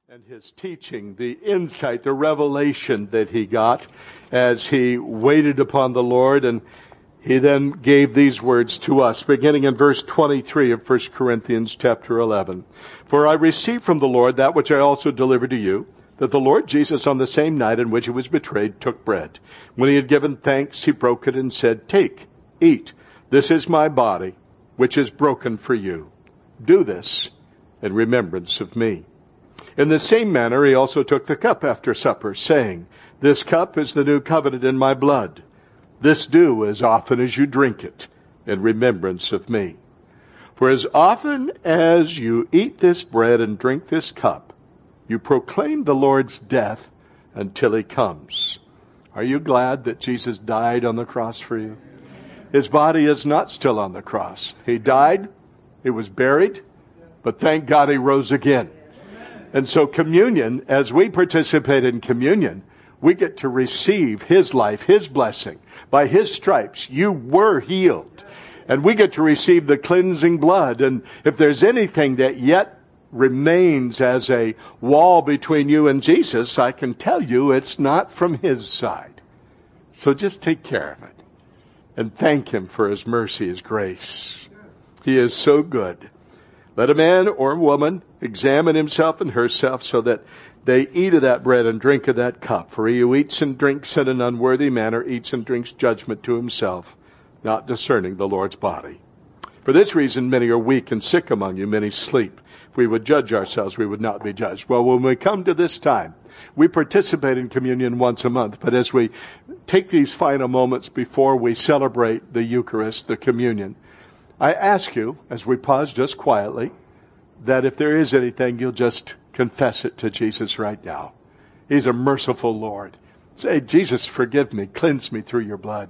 and his teaching, the insight, the revelation that he got as he waited upon the Lord. And he then gave these words to us, beginning in verse 23 of 1 Corinthians chapter 11. For I received from the Lord that which I also delivered to you, that the Lord Jesus on the same night in which he was betrayed took bread. When he had given thanks, he broke it and said, Take, eat. This is my body, which is broken for you. Do this in remembrance of me. In the same manner, he also took the cup after supper, saying, This cup is the new covenant in my blood. This do as often as you drink it, in remembrance of me. For as often as you eat this bread and drink this cup, you proclaim the Lord's death until he comes. Are you glad that Jesus died on the cross for you? His body is not still on the cross. He died, he was buried, but thank God he rose again. And so communion, as we participate in communion, we get to receive his life, his blessing. By his stripes, you were healed. And we get to receive the cleansing blood. And if there's anything that yet remains as a wall between you and Jesus, I can tell you it's not from his side. So just take care of it. And thank him for his mercy, his grace. He is so good. Let a man or woman examine himself and herself so that they eat of that bread and drink of that cup. For he who eats and drinks in an unworthy manner eats and drinks judgment to himself, not discerning the Lord's body. For this reason many are weak and sick among you, many sleep. If we would judge ourselves, we would not be judged. Well, when we come to this time, we participate in communion once a month. But as we take these final moments before we celebrate the Eucharist, the communion, I ask you, as we pause just quietly, that if there is anything, you'll just confess it to Jesus right now. He's a merciful Lord. Say, Jesus, forgive me, cleanse me through your blood.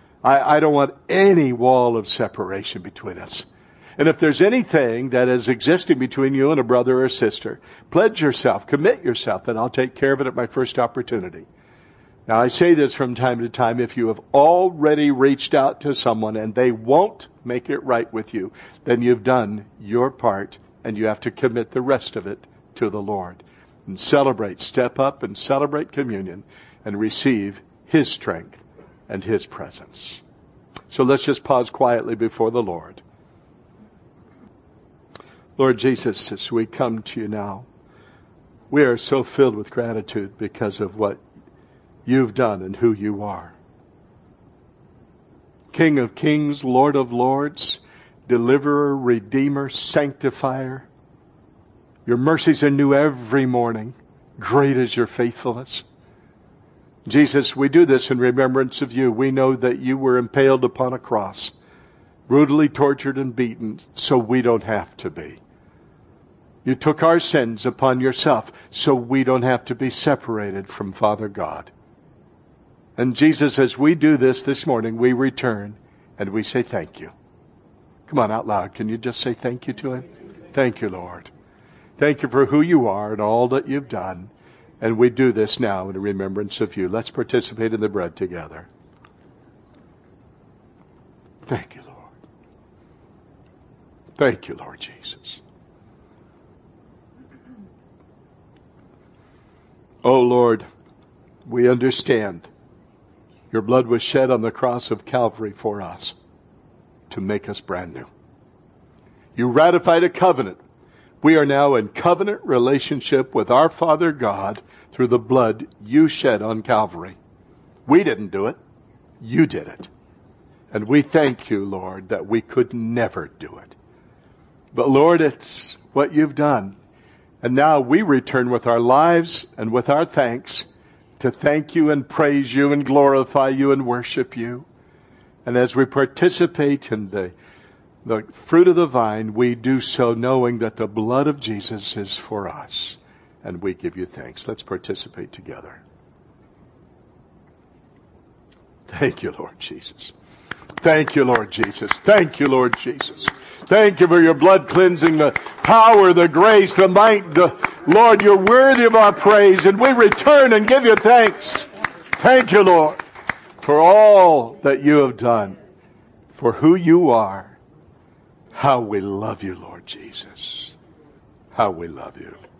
I don't want any wall of separation between us. And if there's anything that is existing between you and a brother or sister, pledge yourself, commit yourself, and I'll take care of it at my first opportunity. Now, I say this from time to time. If you have already reached out to someone and they won't make it right with you, then you've done your part and you have to commit the rest of it to the Lord. And celebrate, step up and celebrate communion and receive his strength and his presence. So let's just pause quietly before the Lord. Lord Jesus, as we come to you now, we are so filled with gratitude because of what you've done and who you are. King of kings, Lord of lords, deliverer, redeemer, sanctifier. Your mercies are new every morning. Great is your faithfulness. Jesus, we do this in remembrance of you. We know that you were impaled upon a cross, brutally tortured and beaten, so we don't have to be. You took our sins upon yourself, so we don't have to be separated from Father God. And Jesus, as we do this morning, we return and we say thank you. Come on, out loud. Can you just say thank you to him? Thank you, Lord. Thank you for who you are and all that you've done. And we do this now in remembrance of you. Let's participate in the bread together. Thank you, Lord. Thank you, Lord Jesus. Oh, Lord, we understand your blood was shed on the cross of Calvary for us to make us brand new. You ratified a covenant. We are now in covenant relationship with our Father God through the blood you shed on Calvary. We didn't do it. You did it. And we thank you, Lord, that we could never do it. But Lord, it's what you've done. And now we return with our lives and with our thanks to thank you and praise you and glorify you and worship you. And as we participate in the fruit of the vine, we do so knowing that the blood of Jesus is for us. And we give you thanks. Let's participate together. Thank you, Lord Jesus. Thank you, Lord Jesus. Thank you, Lord Jesus. Thank you for your blood cleansing, the power, the grace, the might. Lord, you're worthy of our praise, and we return and give you thanks. Thank you, Lord, for all that you have done, for who you are. How we love you, Lord Jesus. How we love you.